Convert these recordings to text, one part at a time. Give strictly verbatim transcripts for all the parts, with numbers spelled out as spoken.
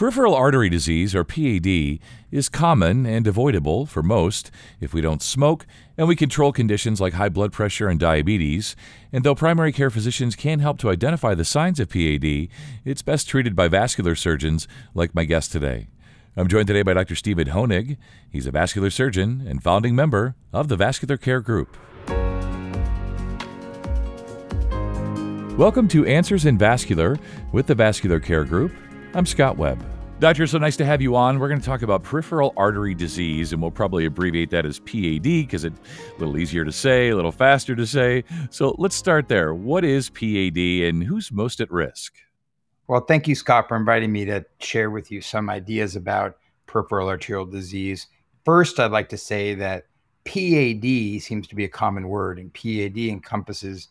Peripheral artery disease, or P A D, is common and avoidable for most if we don't smoke and we control conditions like high blood pressure and diabetes. And though primary care physicians can help to identify the signs of P A D, it's best treated by vascular surgeons like my guest today. I'm joined today by Doctor Stephen Honig. He's a vascular surgeon and founding member of the Vascular Care Group. Welcome to Answers in Vascular with the Vascular Care Group. I'm Scott Webb. Doctor, so nice to have you on. We're going to talk about peripheral artery disease, and we'll probably abbreviate that as P A D because it's a little easier to say, a little faster to say. So let's start there. What is P A D and who's most at risk? Well, thank you, Scott, for inviting me to share with you some ideas about peripheral arterial disease. First, I'd like to say that P A D seems to be a common word, and P A D encompasses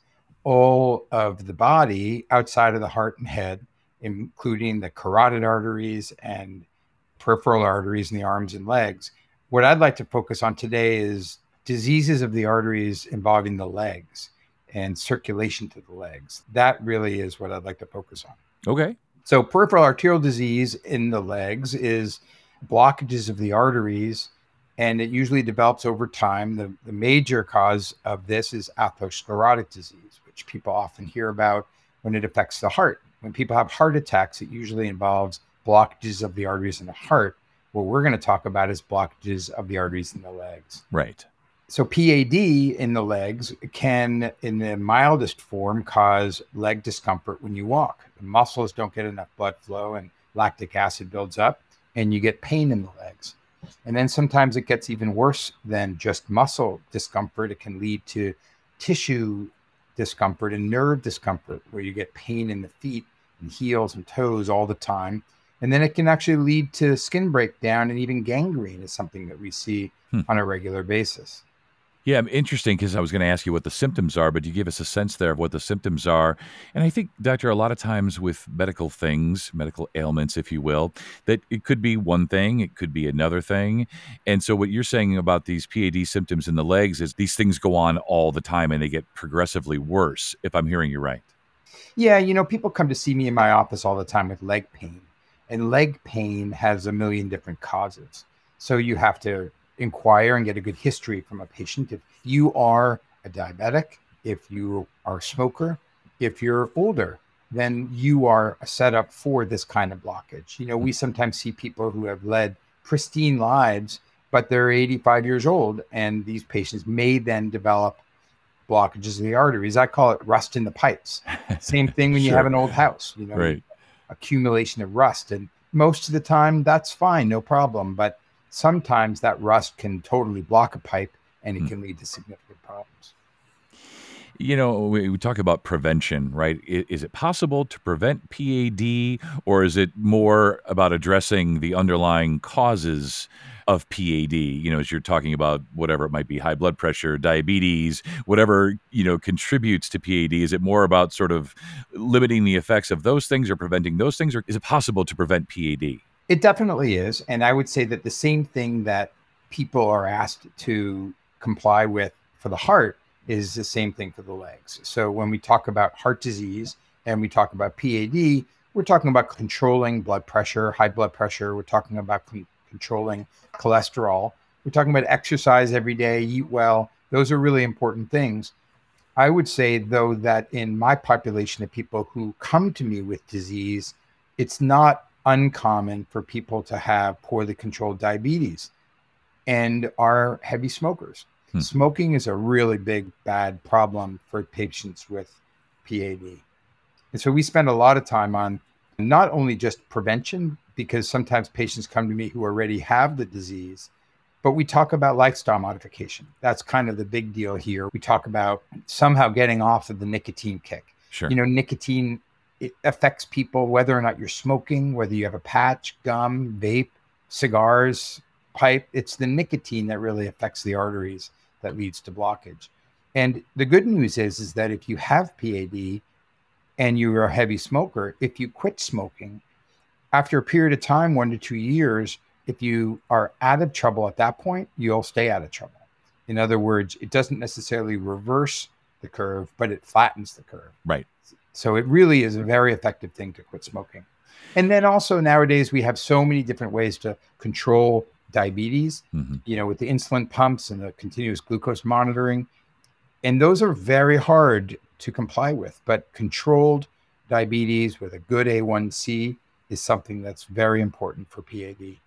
all of the body outside of the heart and head, including the carotid arteries and peripheral arteries in the arms and legs. What I'd like to focus on today is diseases of the arteries involving the legs and circulation to the legs. That really is what I'd like to focus on. Okay. So peripheral arterial disease in the legs is blockages of the arteries, and it usually develops over time. The, the major cause of this is atherosclerotic disease, which people often hear about when it affects the heart. When people have heart attacks, it usually involves blockages of the arteries in the heart. What we're going to talk about is blockages of the arteries in the legs. Right. So P A D in the legs can, in the mildest form, cause leg discomfort when you walk. The muscles don't get enough blood flow and lactic acid builds up and you get pain in the legs. And then sometimes it gets even worse than just muscle discomfort. It can lead to tissue discomfort and nerve discomfort, where you get pain in the feet and heels and toes all the time. And then it can actually lead to skin breakdown, and even gangrene is something that we see hmm. on a regular basis. Yeah, interesting, because I was going to ask you what the symptoms are, but you give us a sense there of what the symptoms are. And I think, Doctor, a lot of times with medical things, medical ailments, if you will, that it could be one thing, it could be another thing. And so what you're saying about these P A D symptoms in the legs is these things go on all the time and they get progressively worse, if I'm hearing you right. Yeah, you know, people come to see me in my office all the time with leg pain, and leg pain has a million different causes. So you have to inquire and get a good history from a patient. If you are a diabetic, if you are a smoker, if you're older, then you are set up for this kind of blockage. You know, we sometimes see people who have led pristine lives, but they're eighty-five years old, and these patients may then develop blockages of the arteries. I call it rust in the pipes. Same thing when Sure. you have an old house, you know, right. accumulation of rust. And most of the time that's fine, no problem. But sometimes that rust can totally block a pipe, and it can lead to significant problems. You know, we, we talk about prevention, right? Is, is it possible to prevent P A D, or is it more about addressing the underlying causes of P A D? You know, as you're talking about whatever it might be, high blood pressure, diabetes, whatever, you know, contributes to P A D. Is it more about sort of limiting the effects of those things or preventing those things, or is it possible to prevent P A D? It definitely is. And I would say that the same thing that people are asked to comply with for the heart is the same thing for the legs. So when we talk about heart disease and we talk about P A D, we're talking about controlling blood pressure, high blood pressure. We're talking about con- controlling cholesterol. We're talking about exercise every day, eat well. Those are really important things. I would say, though, that in my population of people who come to me with disease, it's not uncommon for people to have poorly controlled diabetes and are heavy smokers. Hmm. Smoking is a really big, bad problem for patients with P A D. And so we spend a lot of time on not only just prevention, because sometimes patients come to me who already have the disease, but we talk about lifestyle modification. That's kind of the big deal here. We talk about somehow getting off of the nicotine kick. Sure. You know, nicotine, it affects people whether or not you're smoking, whether you have a patch, gum, vape, cigars, pipe. It's the nicotine that really affects the arteries that leads to blockage. And the good news is, is that if you have P A D and you're a heavy smoker, if you quit smoking, after a period of time, one to two years, if you are out of trouble at that point, you'll stay out of trouble. In other words, it doesn't necessarily reverse the curve, but it flattens the curve. Right. So it really is a very effective thing to quit smoking. And then also nowadays we have so many different ways to control diabetes, Hmm. you know, with the insulin pumps and the continuous glucose monitoring. And those are very hard to comply with, but controlled diabetes with a good A one C is something that's very important for P A D.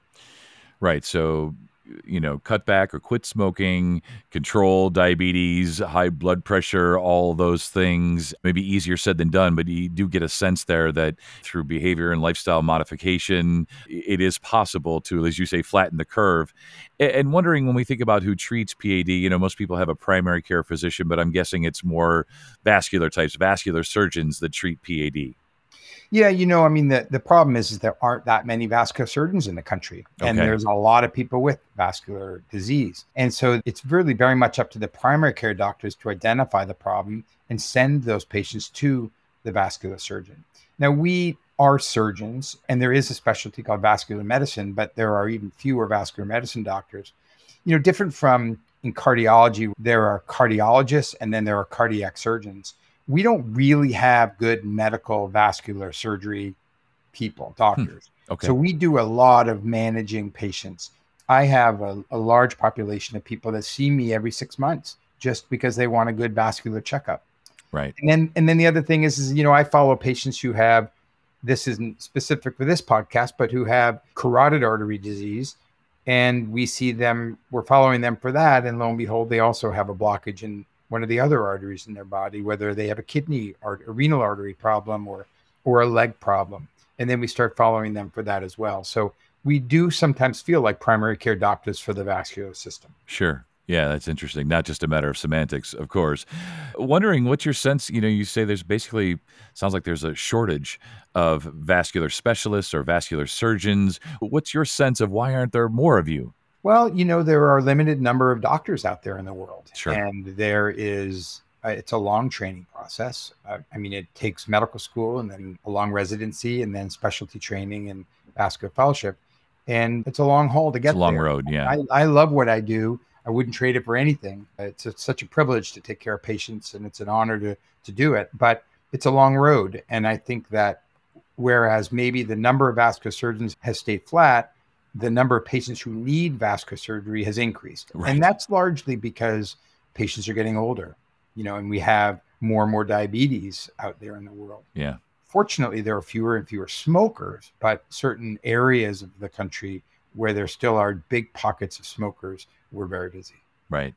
Right. So, you know, cut back or quit smoking, control diabetes, high blood pressure, all those things. Maybe easier said than done, but you do get a sense there that through behavior and lifestyle modification, it is possible to, as you say, flatten the curve. And wondering when we think about who treats P A D, you know, most people have a primary care physician, but I'm guessing it's more vascular types, vascular surgeons that treat P A D. Yeah, you know, I mean, the, the problem is, is there aren't that many vascular surgeons in the country, and Okay. there's a lot of people with vascular disease. And so it's really very much up to the primary care doctors to identify the problem and send those patients to the vascular surgeon. Now, we are surgeons, and there is a specialty called vascular medicine, but there are even fewer vascular medicine doctors. You know, different from in cardiology, there are cardiologists and then there are cardiac surgeons. We don't really have good medical vascular surgery people, Hmm. doctors. So Okay. we do a lot of managing patients. I have a, a large population of people that see me every six months just because they want a good vascular checkup. Right. And then and then the other thing is, is you know, I follow patients who have, this isn't specific for this podcast, but who have carotid artery disease. And we see them, we're following them for that. And lo and behold, they also have a blockage in one of the other arteries in their body, whether they have a kidney or a renal artery problem or or a leg problem. And then we start following them for that as well. So we do sometimes feel like primary care doctors for the vascular system. Sure. Yeah, that's interesting. Not just a matter of semantics, of course. Wondering what's your sense, you know, you say there's basically sounds like there's a shortage of vascular specialists or vascular surgeons. What's your sense of why aren't there more of you? Well, you know, there are a limited number of doctors out there in the world, Sure. and there is, uh, it's a long training process. Uh, I mean, it takes medical school and then a long residency and then specialty training and vascular fellowship. And it's a long haul to It's a get long there. road, yeah. I, I love what I do. I wouldn't trade it for anything. It's, it's such a privilege to take care of patients and it's an honor to, to do it, but it's a long road. And I think that whereas maybe the number of vascular surgeons has stayed flat, the number of patients who need vascular surgery has increased. And Right. that's largely because patients are getting older, you know, and we have more and more diabetes out there in the world. Yeah. Fortunately, there are fewer and fewer smokers, but certain areas of the country where there still are big pockets of smokers, we're very busy. Right.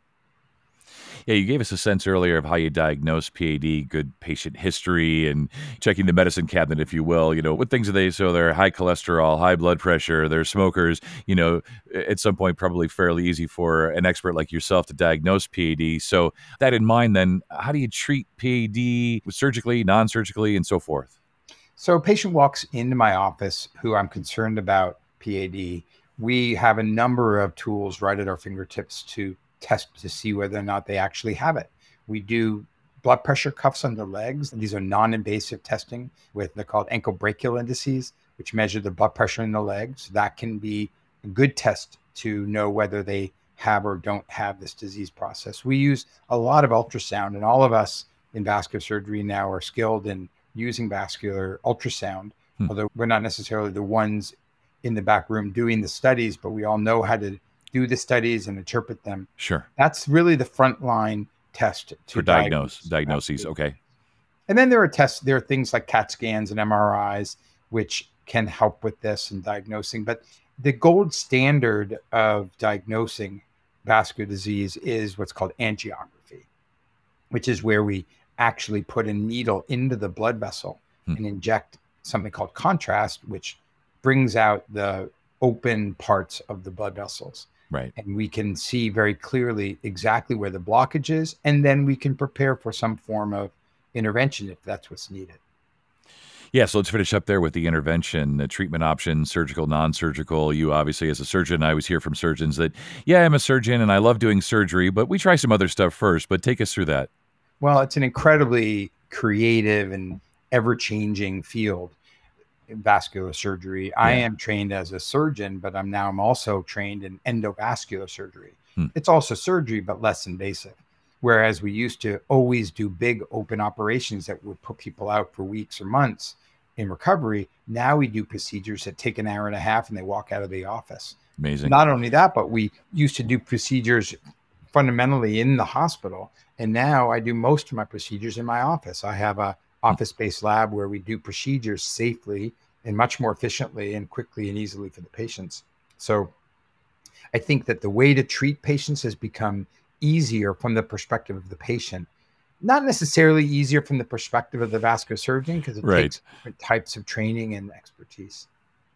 Yeah, you gave us a sense earlier of how you diagnose P A D, good patient history, and checking the medicine cabinet, if you will. You know, what things are they? So they're high cholesterol, high blood pressure, they're smokers. You know, at some point, probably fairly easy for an expert like yourself to diagnose P A D. So, that in mind, then, how do you treat P A D surgically, non surgically, and so forth? So a patient walks into my office who I'm concerned about P A D. We have a number of tools right at our fingertips to test to see whether or not they actually have it. We do blood pressure cuffs on the legs. These are non-invasive testing with, they're called ankle brachial indices, which measure the blood pressure in the legs. That can be a good test to know whether they have or don't have this disease process. We use a lot of ultrasound, and all of us in vascular surgery now are skilled in using vascular ultrasound, Hmm. although we're not necessarily the ones in the back room doing the studies, but we all know how to do the studies and interpret them. Sure. That's really the frontline test to For diagnose, diagnose. diagnoses. Absolutely. Okay. And then there are tests, there are things like CAT scans and M R Is, which can help with this and diagnosing. But the gold standard of diagnosing vascular disease is what's called angiography, which is where we actually put a needle into the blood vessel Hmm. and inject something called contrast, which brings out the open parts of the blood vessels. Right. And we can see very clearly exactly where the blockage is. And then we can prepare for some form of intervention if that's what's needed. Yeah, so let's finish up there with the intervention, the treatment options, surgical, non-surgical. You obviously, as a surgeon, I always hear from surgeons that, yeah, I'm a surgeon and I love doing surgery, but we try some other stuff first. But take us through that. Well, it's an incredibly creative and ever-changing field, vascular surgery. I Yeah. am trained as a surgeon, but I'm now I'm also trained in endovascular surgery. Hmm. It's also surgery, but less invasive. Whereas we used to always do big open operations that would put people out for weeks or months. in recovery. Now we do procedures that take an hour and a half and they walk out of the office. Amazing. Not only that, but we used to do procedures fundamentally in the hospital. And now I do most of my procedures in my office. I have a office-based lab where we do procedures safely and much more efficiently and quickly and easily for the patients. So I think that the way to treat patients has become easier from the perspective of the patient, not necessarily easier from the perspective of the vascular surgeon, because it Right. takes different types of training and expertise.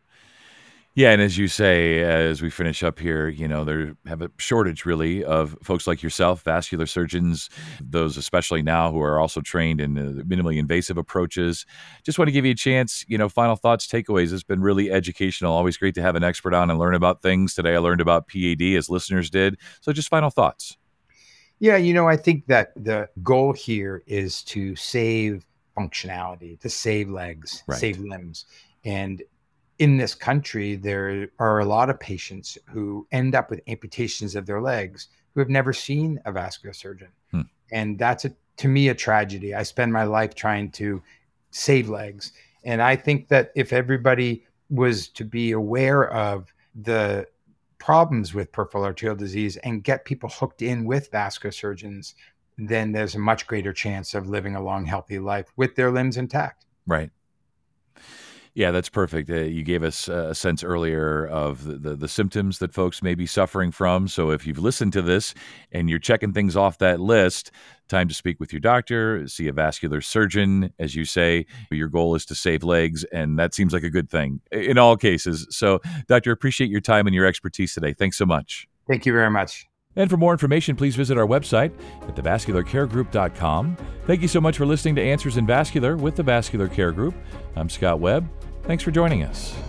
Yeah, and as you say, as we finish up here, you know, there have a shortage really of folks like yourself, vascular surgeons, those especially now who are also trained in uh, minimally invasive approaches. Just want to give you a chance, you know, final thoughts, takeaways. It's been really educational. Always great to have an expert on and learn about things. Today I learned about P A D as listeners did. So just final thoughts. Yeah, you know, I think that the goal here is to save functionality, to save legs, Right. save limbs. And in this country, there are a lot of patients who end up with amputations of their legs who have never seen a vascular surgeon. Hmm. And that's, a, to me, a tragedy. I spend my life trying to save legs. And I think that if everybody was to be aware of the problems with peripheral arterial disease and get people hooked in with vascular surgeons, then there's a much greater chance of living a long, healthy life with their limbs intact. Right. Yeah, that's perfect. Uh, you gave us a sense earlier of the, the, the symptoms that folks may be suffering from. So if you've listened to this and you're checking things off that list, time to speak with your doctor, see a vascular surgeon. As you say, your goal is to save legs, and that seems like a good thing in all cases. So, Doctor, appreciate your time and your expertise today. Thanks so much. Thank you very much. And for more information, please visit our website at the vascular care group dot com. Thank you so much for listening to Answers in Vascular with the Vascular Care Group. I'm Scott Webb. Thanks for joining us.